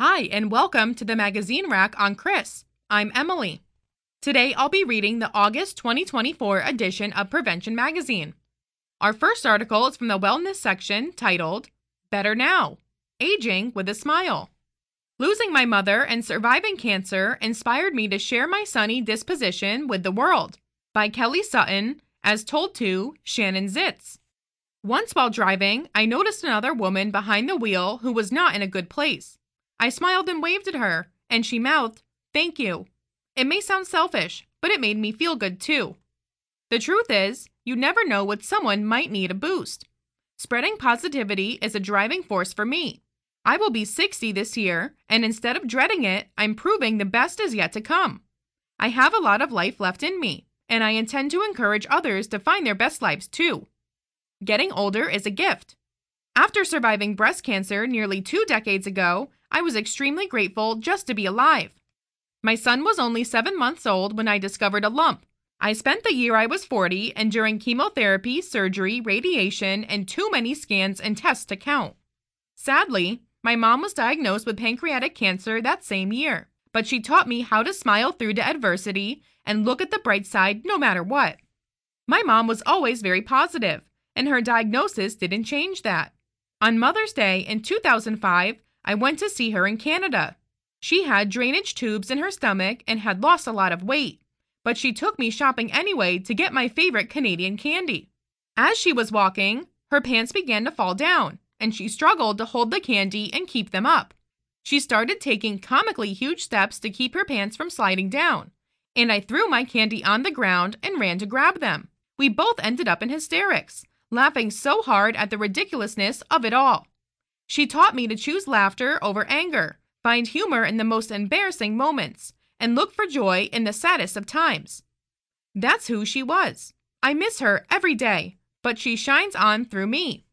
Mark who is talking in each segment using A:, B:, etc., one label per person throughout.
A: Hi, and welcome to the Magazine Rack on Chris. I'm Emily. Today I'll be reading the August 2024 edition of Prevention Magazine. Our first article is from the wellness section titled, Better Now, Aging with a Smile. Losing my mother and surviving cancer inspired me to share my sunny disposition with the world, by Kelly Sutton, as told to Shannon Zitz. Once while driving, I noticed another woman behind the wheel who was not in a good place. I smiled and waved at her, and she mouthed, "Thank you." It may sound selfish, but it made me feel good too. The truth is, you never know what someone might need a boost. Spreading positivity is a driving force for me. I will be 60 this year, and instead of dreading it, I'm proving the best is yet to come. I have a lot of life left in me, and I intend to encourage others to find their best lives too. Getting older is a gift. After surviving breast cancer nearly 2 decades ago, I was extremely grateful just to be alive. My son was only 7 months old when I discovered a lump. I spent the year I was 40 enduring chemotherapy, surgery, radiation, and too many scans and tests to count. Sadly, my mom was diagnosed with pancreatic cancer that same year, but she taught me how to smile through the adversity and look at the bright side no matter what. My mom was always very positive, and her diagnosis didn't change that. On Mother's Day in 2005, I went to see her in Canada. She had drainage tubes in her stomach and had lost a lot of weight, but she took me shopping anyway to get my favorite Canadian candy. As she was walking, her pants began to fall down, and she struggled to hold the candy and keep them up. She started taking comically huge steps to keep her pants from sliding down, and I threw my candy on the ground and ran to grab them. We both ended up in hysterics, laughing so hard at the ridiculousness of it all. She taught me to choose laughter over anger, find humor in the most embarrassing moments, and look for joy in the saddest of times. That's who she was. I miss her every day, but she shines on through me.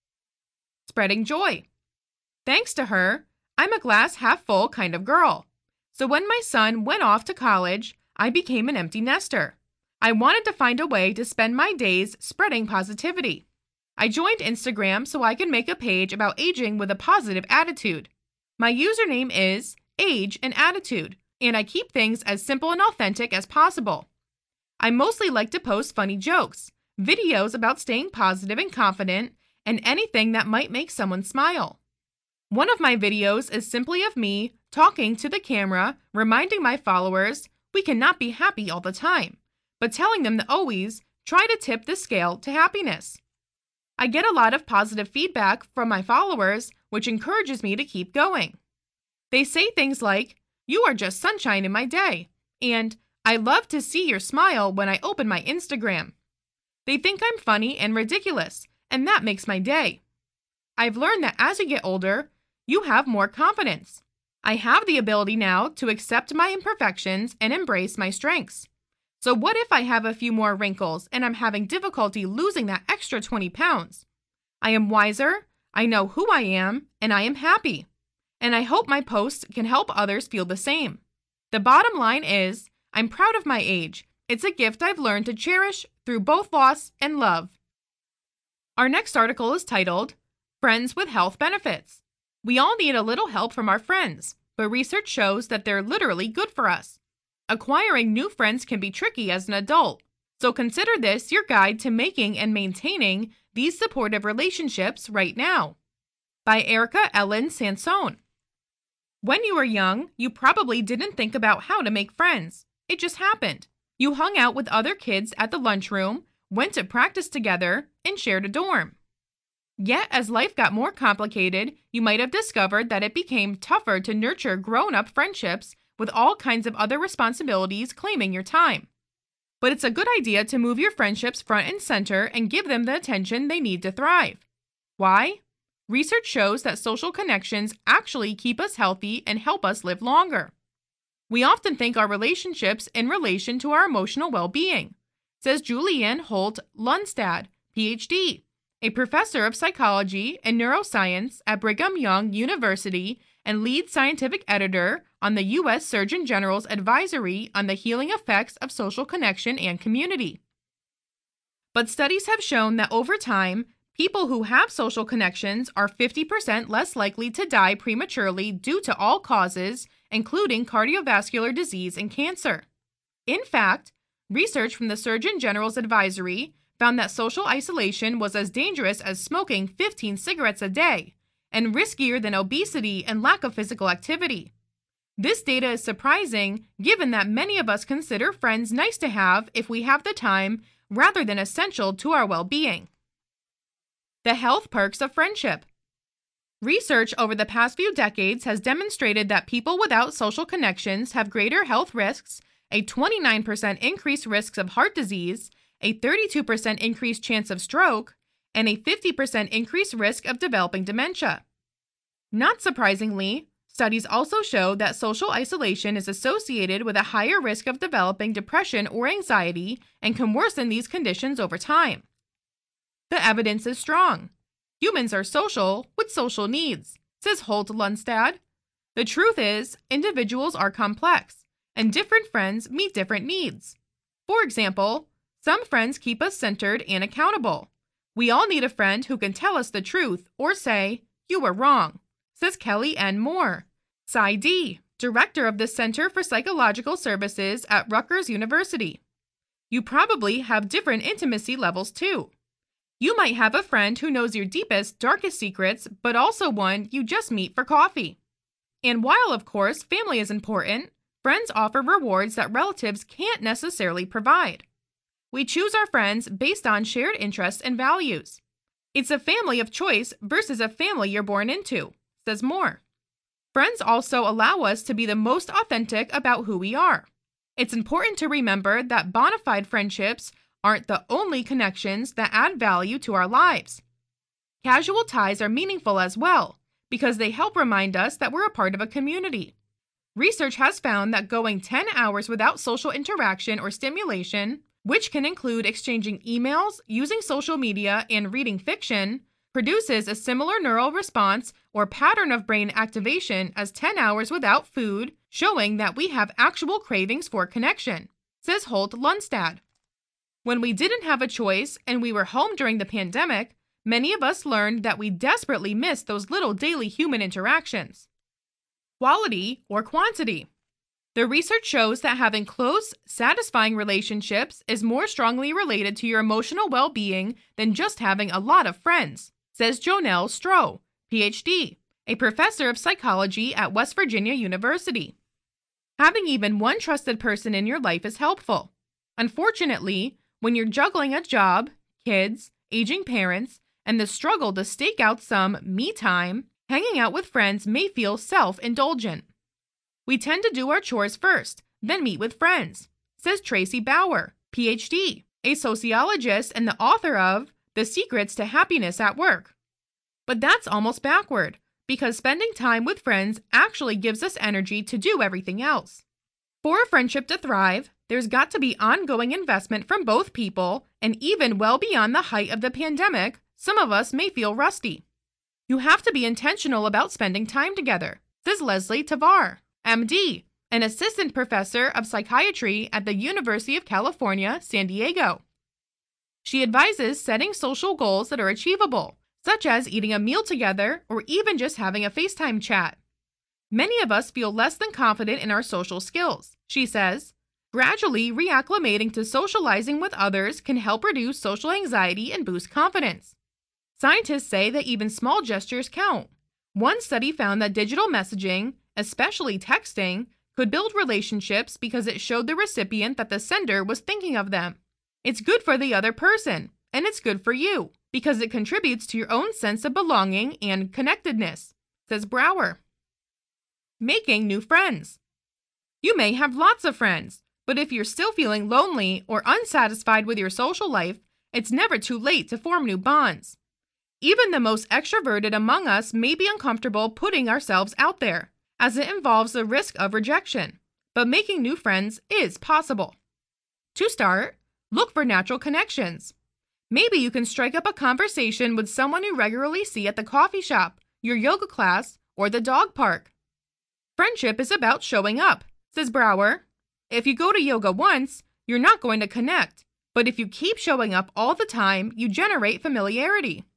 A: Spreading joy. Thanks to her, I'm a glass half full kind of girl. So when my son went off to college, I became an empty nester. I wanted to find a way to spend my days spreading positivity. I joined Instagram so I could make a page about aging with a positive attitude. My username is Age and Attitude, and I keep things as simple and authentic as possible. I mostly like to post funny jokes, videos about staying positive and confident, and anything that might make someone smile. One of my videos is simply of me talking to the camera, reminding my followers we cannot be happy all the time, but telling them to always try to tip the scale to happiness. I get a lot of positive feedback from my followers, which encourages me to keep going. They say things like, "You are just sunshine in my day," and "I love to see your smile when I open my Instagram." They think I'm funny and ridiculous, and that makes my day. I've learned that as you get older, you have more confidence. I have the ability now to accept my imperfections and embrace my strengths. So what if I have a few more wrinkles and I'm having difficulty losing that extra 20 pounds? I am wiser, I know who I am, and I am happy. And I hope my posts can help others feel the same. The bottom line is, I'm proud of my age. It's a gift I've learned to cherish through both loss and love. Our next article is titled, Friends with Health Benefits. We all need a little help from our friends, but research shows that they're literally good for us. Acquiring new friends can be tricky as an adult, so consider this your guide to making and maintaining these supportive relationships right now. By Erica Ellen Sansone. When you were young, you probably didn't think about how to make friends. It just happened. You hung out with other kids at the lunchroom, went to practice together, and shared a dorm. Yet, as life got more complicated, you might have discovered that it became tougher to nurture grown-up friendships with all kinds of other responsibilities claiming your time. But it's a good idea to move your friendships front and center and give them the attention they need to thrive. Why? Research shows that social connections actually keep us healthy and help us live longer. We often think our relationships in relation to our emotional well-being, says Julianne Holt Lundstad, PhD, a professor of psychology and neuroscience at Brigham Young University and lead scientific editor on the U.S. Surgeon General's Advisory on the Healing Effects of Social Connection and Community. But studies have shown that over time, People who have social connections are 50% less likely to die prematurely due to all causes, including cardiovascular disease and cancer. In fact, research from the Surgeon General's advisory found that social isolation was as dangerous as smoking 15 cigarettes a day and riskier than obesity and lack of physical activity. This data is surprising given that many of us consider friends nice to have if we have the time rather than essential to our well-being. The health perks of friendship. Research over the past few decades has demonstrated that people without social connections have greater health risks, a 29% increased risk of heart disease, a 32% increased chance of stroke, and a 50% increased risk of developing dementia. Not surprisingly, studies also show that social isolation is associated with a higher risk of developing depression or anxiety and can worsen these conditions over time. The evidence is strong. Humans are social with social needs, says Holt Lundstad. The truth is, individuals are complex, and different friends meet different needs. For example, some friends keep us centered and accountable. We all need a friend who can tell us the truth or say, "You were wrong," says Kelly N. Moore, PsyD, director of the Center for Psychological Services at Rutgers University. You probably have different intimacy levels too. You might have a friend who knows your deepest, darkest secrets, but also one you just meet for coffee. And while, of course, family is important, friends offer rewards that relatives can't necessarily provide. We choose our friends based on shared interests and values. It's a family of choice versus a family you're born into, says Moore. Friends also allow us to be the most authentic about who we are. It's important to remember that bona fide friendships aren't the only connections that add value to our lives. Casual ties are meaningful as well, because they help remind us that we're a part of a community. Research has found that going 10 hours without social interaction or stimulation, which can include exchanging emails, using social media, and reading fiction, produces a similar neural response or pattern of brain activation as 10 hours without food, showing that we have actual cravings for connection, says Holt Lundstad. When we didn't have a choice and we were home during the pandemic, many of us learned that we desperately missed those little daily human interactions. Quality or quantity. The research shows that having close, satisfying relationships is more strongly related to your emotional well-being than just having a lot of friends, says Jonelle Stroh, PhD, a professor of psychology at West Virginia University. Having even one trusted person in your life is helpful. Unfortunately, when you're juggling a job, kids, aging parents, and the struggle to stake out some me time, hanging out with friends may feel self-indulgent. We tend to do our chores first, then meet with friends, says Tracy Bauer, PhD, a sociologist and the author of The Secrets to Happiness at Work. But that's almost backward, because spending time with friends actually gives us energy to do everything else. For a friendship to thrive, there's got to be ongoing investment from both people, and even well beyond the height of the pandemic, some of us may feel rusty. You have to be intentional about spending time together, says Leslie Tavar, MD, an assistant professor of psychiatry at the University of California, San Diego. She advises setting social goals that are achievable, such as eating a meal together or even just having a FaceTime chat. Many of us feel less than confident in our social skills, she says. Gradually reacclimating to socializing with others can help reduce social anxiety and boost confidence. Scientists say that even small gestures count. One study found that digital messaging, especially texting, could build relationships because it showed the recipient that the sender was thinking of them. It's good for the other person, and it's good for you, because it contributes to your own sense of belonging and connectedness, says Brower. Making new friends. You may have lots of friends, but if you're still feeling lonely or unsatisfied with your social life, it's never too late to form new bonds. Even the most extroverted among us may be uncomfortable putting ourselves out there, as it involves the risk of rejection, but making new friends is possible. To start, look for natural connections. Maybe you can strike up a conversation with someone you regularly see at the coffee shop, your yoga class, or the dog park. Friendship is about showing up, says Brower. If you go to yoga once, you're not going to connect, but if you keep showing up all the time, you generate familiarity.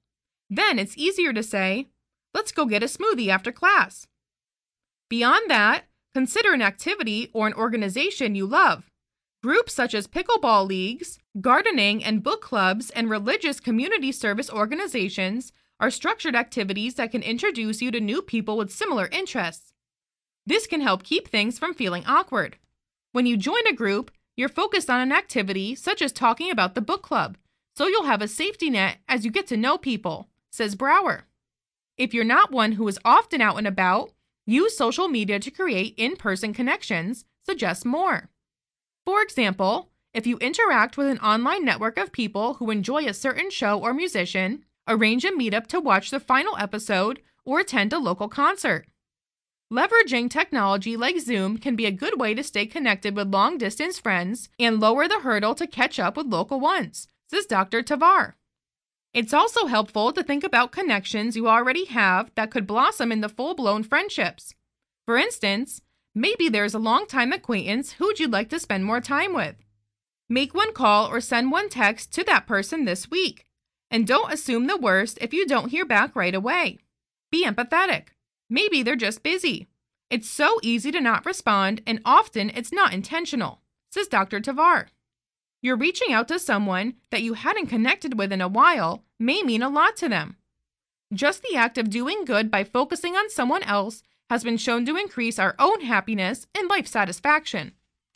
A: Then it's easier to say, "Let's go get a smoothie after class." Beyond that, consider an activity or an organization you love. Groups such as pickleball leagues, gardening and book clubs, and religious community service organizations are structured activities that can introduce you to new people with similar interests. This can help keep things from feeling awkward. When you join a group, you're focused on an activity such as talking about the book club, so you'll have a safety net as you get to know people, says Brower. If you're not one who is often out and about, use social media to create in-person connections, suggests Moore. For example, if you interact with an online network of people who enjoy a certain show or musician, arrange a meetup to watch the final episode or attend a local concert. Leveraging technology like Zoom can be a good way to stay connected with long-distance friends and lower the hurdle to catch up with local ones, says Dr. Tavar. It's also helpful to think about connections you already have that could blossom into full-blown friendships. For instance, maybe there's a long-time acquaintance who'd you like to spend more time with. Make one call or send one text to that person this week. And don't assume the worst if you don't hear back right away. Be empathetic. Maybe they're just busy. It's so easy to not respond, and often it's not intentional, says Dr. Tavar. You're reaching out to someone that you hadn't connected with in a while may mean a lot to them. Just the act of doing good by focusing on someone else has been shown to increase our own happiness and life satisfaction.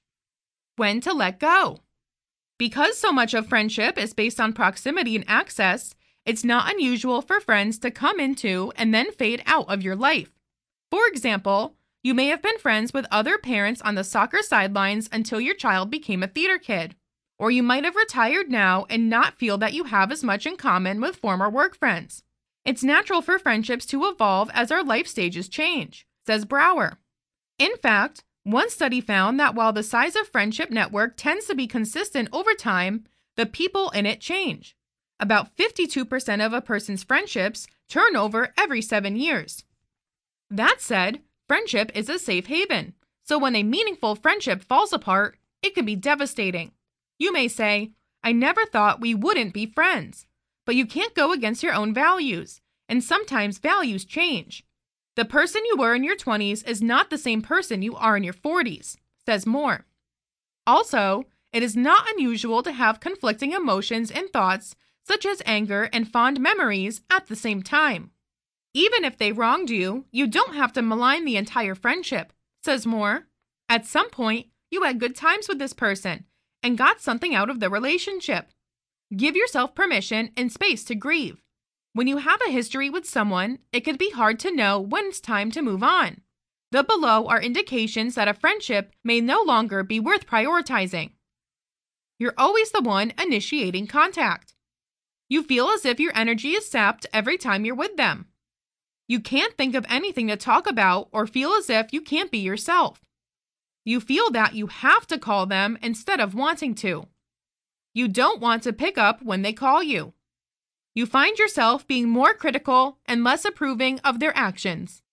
A: When to let go. Because so much of friendship is based on proximity and access, it's not unusual for friends to come into and then fade out of your life. For example, you may have been friends with other parents on the soccer sidelines until your child became a theater kid. Or you might have retired now and not feel that you have as much in common with former work friends. It's natural for friendships to evolve as our life stages change, says Brower. In fact, one study found that while the size of friendship network tends to be consistent over time, the people in it change. About 52% of a person's friendships turn over every 7 years. That said, friendship is a safe haven, so when a meaningful friendship falls apart, it can be devastating. You may say, "I never thought we wouldn't be friends," but you can't go against your own values, and sometimes values change. The person you were in your 20s is not the same person you are in your 40s, says Moore. Also, it is not unusual to have conflicting emotions and thoughts such as anger and fond memories at the same time. Even if they wronged you, you don't have to malign the entire friendship, says Moore. At some point, you had good times with this person and got something out of the relationship. Give yourself permission and space to grieve. When you have a history with someone, it can be hard to know when it's time to move on. The below are indications that a friendship may no longer be worth prioritizing. You're always the one initiating contact. You feel as if your energy is sapped every time you're with them. You can't think of anything to talk about or feel as if you can't be yourself. You feel that you have to call them instead of wanting to. You don't want to pick up when they call you. You find yourself being more critical and less approving of their actions.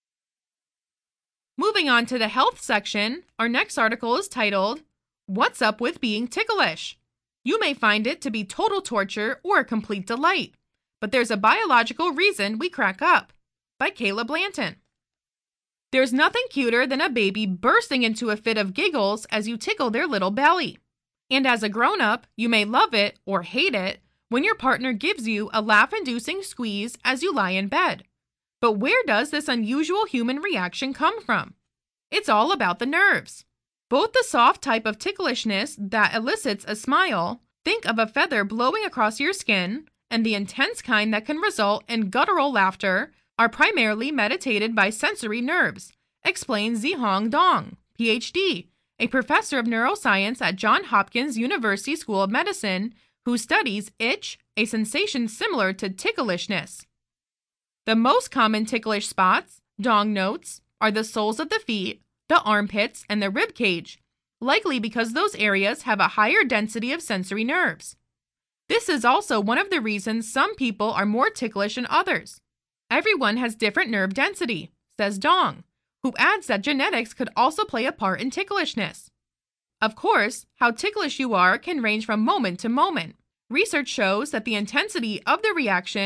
A: Moving on to the health section, our next article is titled, "What's Up with Being Ticklish?" You may find it to be total torture or a complete delight, but there's a biological reason we crack up, by Kayla Blanton. There's nothing cuter than a baby bursting into a fit of giggles as you tickle their little belly. And as a grown-up, you may love it or hate it when your partner gives you a laugh-inducing squeeze as you lie in bed. But where does this unusual human reaction come from? It's all about the nerves. Both the soft type of ticklishness that elicits a smile, think of a feather blowing across your skin, and the intense kind that can result in guttural laughter are primarily mediated by sensory nerves, explains Zihong Dong, Ph.D., a professor of neuroscience at Johns Hopkins University School of Medicine, who studies itch, a sensation similar to ticklishness. The most common ticklish spots, Dong notes, are the soles of the feet, the armpits, and the rib cage, likely because those areas have a higher density of sensory nerves. This is also one of the reasons some people are more ticklish than others. Everyone has different nerve density, says Dong, who adds that genetics could also play a part in ticklishness. Of course, how ticklish you are can range from moment to moment. Research shows that the intensity of the reaction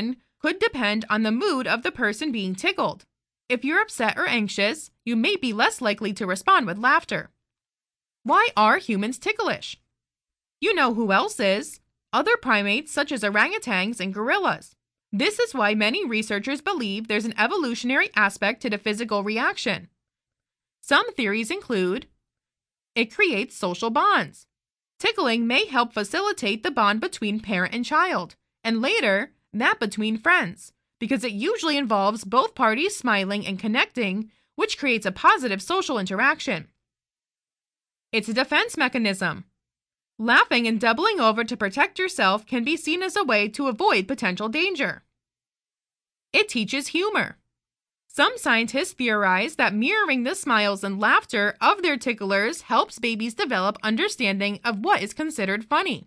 A: could depend on the mood of the person being tickled. If you're upset or anxious, you may be less likely to respond with laughter. Why are humans ticklish? You know who else is? Other primates such as orangutans and gorillas. This is why many researchers believe there's an evolutionary aspect to the physical reaction. Some theories include it creates social bonds. Tickling may help facilitate the bond between parent and child, and later, that between friends, because it usually involves both parties smiling and connecting, which creates a positive social interaction. It's a defense mechanism. Laughing and doubling over to protect yourself can be seen as a way to avoid potential danger. It teaches humor. Some scientists theorize that mirroring the smiles and laughter of their ticklers helps babies develop understanding of what is considered funny.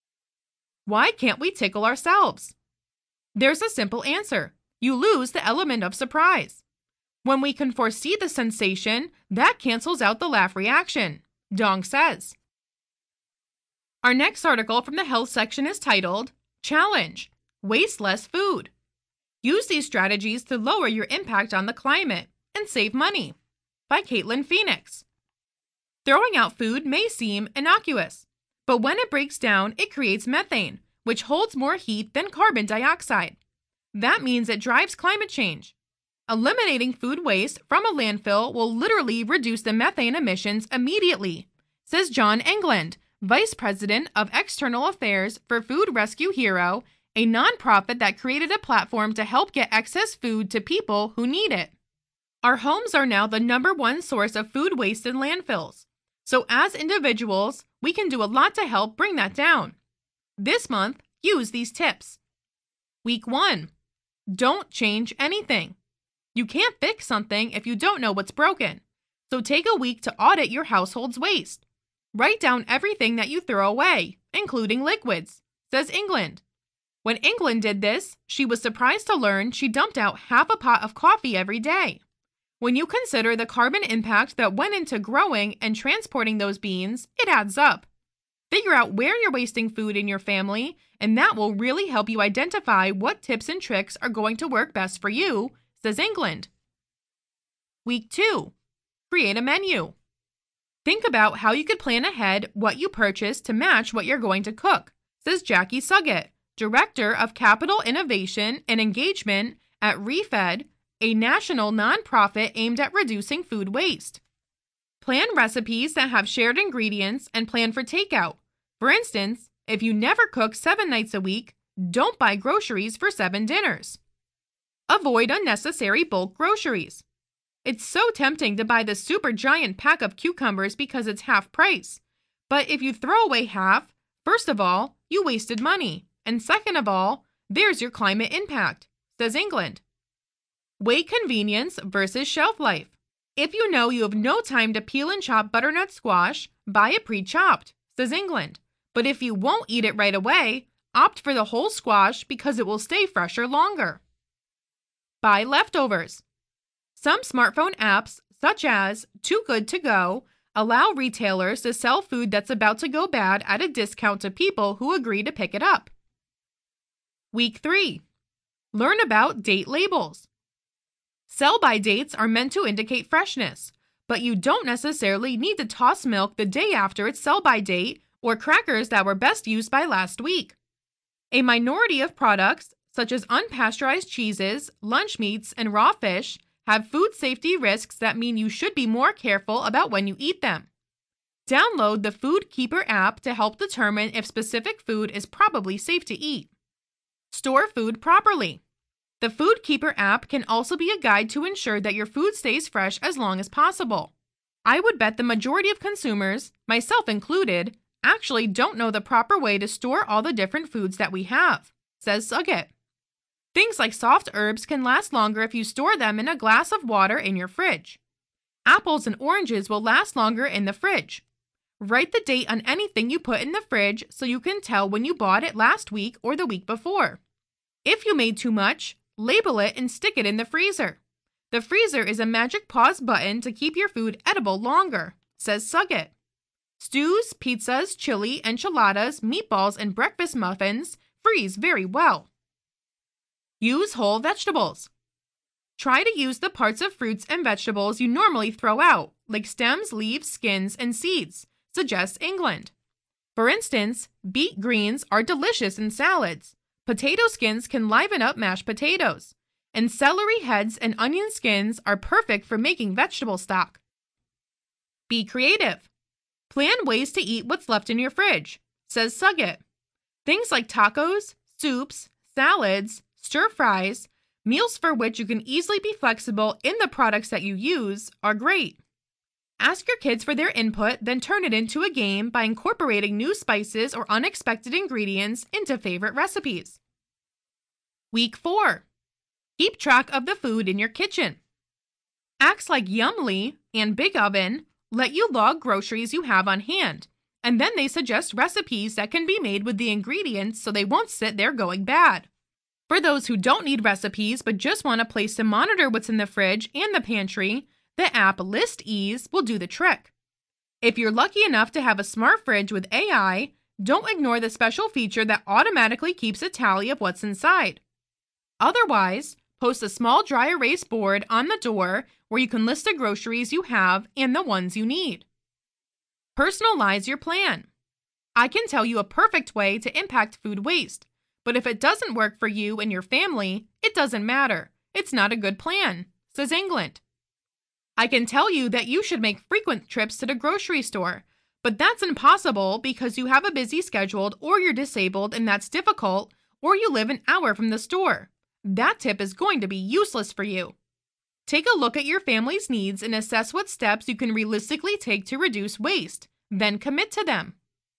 A: Why can't we tickle ourselves? There's a simple answer. You lose the element of surprise. When we can foresee the sensation, that cancels out the laugh reaction, Dong says. Our next article from the health section is titled, Challenge: Waste Less Food. Use these strategies to lower your impact on the climate and save money, by Caitlin Phoenix. Throwing out food may seem innocuous, but when it breaks down, it creates methane, which holds more heat than carbon dioxide. That means it drives climate change. Eliminating food waste from a landfill will literally reduce the methane emissions immediately, says John England, Vice President of External Affairs for Food Rescue Hero, a nonprofit that created a platform to help get excess food to people who need it. Our homes are now the #1 source of food waste in landfills, so as individuals, we can do a lot to help bring that down. This month, use these tips. Week 1. Don't change anything. You can't fix something if you don't know what's broken, so take a week to audit your household's waste. Write down everything that you throw away, including liquids, says England. When England did this, she was surprised to learn she dumped out half a pot of coffee every day. When you consider the carbon impact that went into growing and transporting those beans, it adds up. Figure out where you're wasting food in your family, and that will really help you identify what tips and tricks are going to work best for you, says England. Week 2. Create a menu. Think about how you could plan ahead what you purchase to match what you're going to cook, says Jackie Suggett, Director of Capital Innovation and Engagement at ReFed, a national nonprofit aimed at reducing food waste. Plan recipes that have shared ingredients and plan for takeout. For instance, if you never cook 7 nights a week, don't buy groceries for 7 dinners. Avoid unnecessary bulk groceries. It's so tempting to buy the super giant pack of cucumbers because it's half price. But if you throw away half, first of all, you wasted money. And second of all, there's your climate impact, says England. Weigh convenience versus shelf life. If you know you have no time to peel and chop butternut squash, buy it pre-chopped, says England. But if you won't eat it right away, opt for the whole squash because it will stay fresher longer. Buy leftovers. Some smartphone apps, such as Too Good To Go, allow retailers to sell food that's about to go bad at a discount to people who agree to pick it up. Week 3. Learn about date labels. Sell-by dates are meant to indicate freshness, but you don't necessarily need to toss milk the day after its sell-by date or crackers that were best used by last week. A minority of products, such as unpasteurized cheeses, lunch meats, and raw fish, have food safety risks that mean you should be more careful about when you eat them. Download the Food Keeper app to help determine if specific food is probably safe to eat. Store food properly. The Food Keeper app can also be a guide to ensure that your food stays fresh as long as possible. I would bet the majority of consumers, myself included, actually don't know the proper way to store all the different foods that we have, says Suggett. Things like soft herbs can last longer if you store them in a glass of water in your fridge. Apples and oranges will last longer in the fridge. Write the date on anything you put in the fridge so you can tell when you bought it last week or the week before. If you made too much, label it and stick it in the freezer. The freezer is a magic pause button to keep your food edible longer, says Suggett. Stews, pizzas, chili, enchiladas, meatballs, and breakfast muffins freeze very well. Use whole vegetables. Try to use the parts of fruits and vegetables you normally throw out, like stems, leaves, skins, and seeds, suggests England. For instance, beet greens are delicious in salads. Potato skins can liven up mashed potatoes. And celery heads and onion skins are perfect for making vegetable stock. Be creative. Plan ways to eat what's left in your fridge, says Suggett. Things like tacos, soups, salads, stir-fries, meals for which you can easily be flexible in the products that you use, are great. Ask your kids for their input, then turn it into a game by incorporating new spices or unexpected ingredients into favorite recipes. Week 4. Keep track of the food in your kitchen. Acts like Yummly and Big Oven let you log groceries you have on hand, and then they suggest recipes that can be made with the ingredients so they won't sit there going bad. For those who don't need recipes but just want a place to monitor what's in the fridge and the pantry, the app ListEase will do the trick. If you're lucky enough to have a smart fridge with AI, don't ignore the special feature that automatically keeps a tally of what's inside. Otherwise, post a small dry erase board on the door where you can list the groceries you have and the ones you need. Personalize your plan. I can tell you a perfect way to impact food waste, but if it doesn't work for you and your family, it doesn't matter. It's not a good plan, says England. I can tell you that you should make frequent trips to the grocery store, but that's impossible because you have a busy schedule or you're disabled and that's difficult, or you live an hour from the store. That tip is going to be useless for you. Take a look at your family's needs and assess what steps you can realistically take to reduce waste, then commit to them.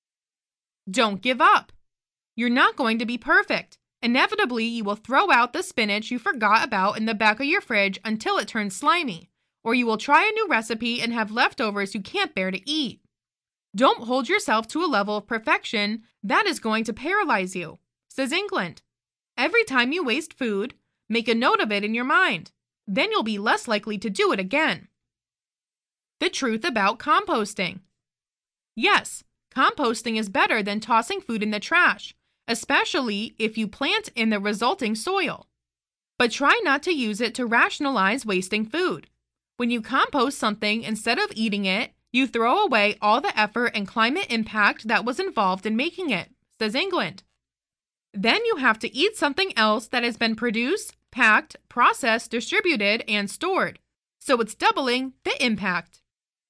A: Don't give up. You're not going to be perfect. Inevitably, you will throw out the spinach you forgot about in the back of your fridge until it turns slimy, or you will try a new recipe and have leftovers you can't bear to eat. Don't hold yourself to a level of perfection that is going to paralyze you, says England. Every time you waste food, make a note of it in your mind. Then you'll be less likely to do it again. The truth about composting. Yes, composting is better than tossing food in the trash, especially if you plant in the resulting soil. But try not to use it to rationalize wasting food. When you compost something instead of eating it, you throw away all the effort and climate impact that was involved in making it, says England. Then you have to eat something else that has been produced, packed, processed, distributed, and stored. So it's doubling the impact.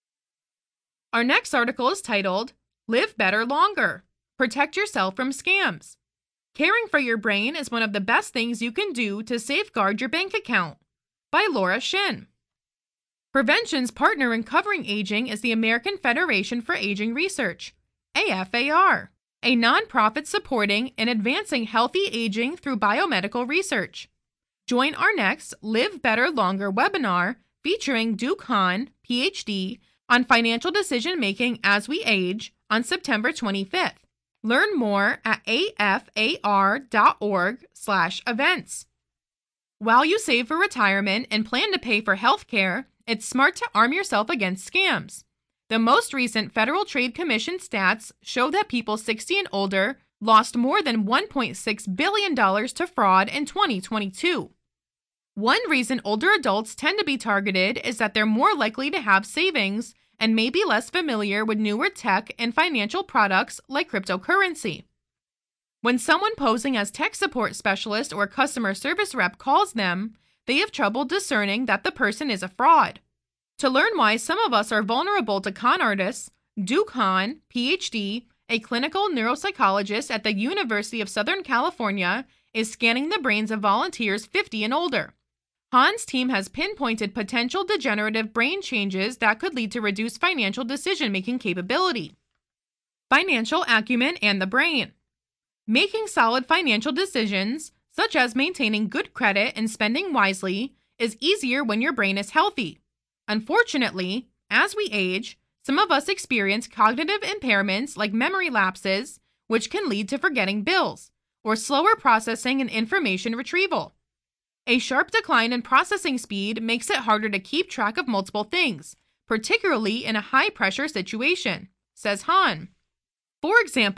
A: Our next article is titled, Live Better Longer. Protect yourself from scams. Caring for your brain is one of the best things you can do to safeguard your bank account. By Laura Shin. Prevention's partner in covering aging is the American Federation for Aging Research, AFAR, a nonprofit supporting and advancing healthy aging through biomedical research. Join our next Live Better Longer webinar featuring Duke Han, PhD, on financial decision-making as we age on September 25th. Learn more at afar.org/events. While you save for retirement and plan to pay for health care, it's smart to arm yourself against scams. The most recent Federal Trade Commission stats show that people 60 and older lost more than $1.6 billion to fraud in 2022. One reason older adults tend to be targeted is that they're more likely to have savings and may be less familiar with newer tech and financial products like cryptocurrency. When someone posing as tech support specialist or customer service rep calls them, they have trouble discerning that the person is a fraud. To learn why some of us are vulnerable to con artists, Duke Han, PhD, a clinical neuropsychologist at the University of Southern California, is scanning the brains of volunteers 50 and older. Han's team has pinpointed potential degenerative brain changes that could lead to reduced financial decision-making capability. Financial acumen and the brain. Making solid financial decisions, such as maintaining good credit and spending wisely, is easier when your brain is healthy. Unfortunately, as we age, some of us experience cognitive impairments like memory lapses, which can lead to forgetting bills, or slower processing and information retrieval. A sharp decline in processing speed makes it harder to keep track of multiple things, particularly in a high-pressure situation, says Han. For example,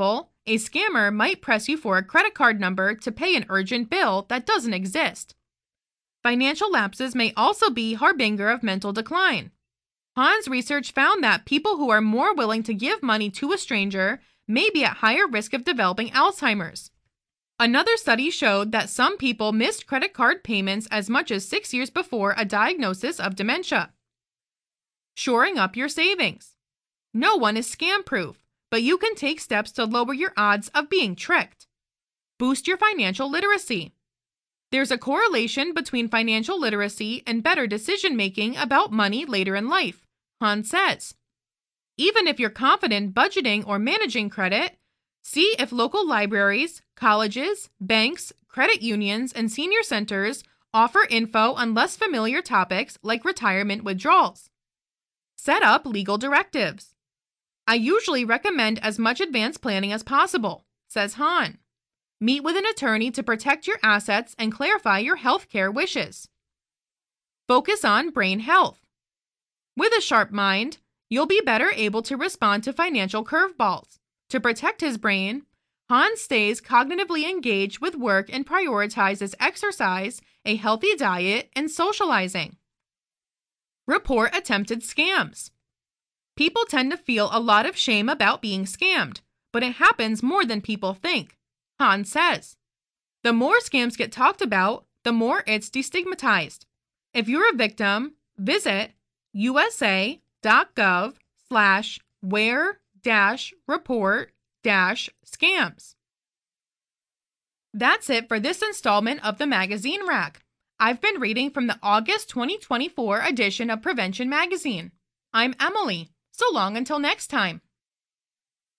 A: A scammer might press you for a credit card number to pay an urgent bill that doesn't exist. Financial lapses may also be harbinger of mental decline. Hahn's research found that people who are more willing to give money to a stranger may be at higher risk of developing Alzheimer's. Another study showed that some people missed credit card payments as much as 6 years before a diagnosis of dementia. Shoring up your savings. No one is scam-proof, but you can take steps to lower your odds of being tricked. Boost your financial literacy. There's a correlation between financial literacy and better decision-making about money later in life, Hahn says. Even if you're confident budgeting or managing credit, see if local libraries, colleges, banks, credit unions, and senior centers offer info on less familiar topics like retirement withdrawals. Set up legal directives. I usually recommend as much advanced planning as possible, says Hahn. Meet with an attorney to protect your assets and clarify your healthcare wishes. Focus on brain health. With a sharp mind, you'll be better able to respond to financial curveballs. To protect his brain, Hahn stays cognitively engaged with work and prioritizes exercise, a healthy diet, and socializing. Report attempted scams. People tend to feel a lot of shame about being scammed, but it happens more than people think, Hahn says. The more scams get talked about, the more it's destigmatized. If you're a victim, visit usa.gov/where-report-scams. That's it for this installment of the Magazine Rack. I've been reading from the August 2024 edition of Prevention Magazine. I'm Emily. So long until next time.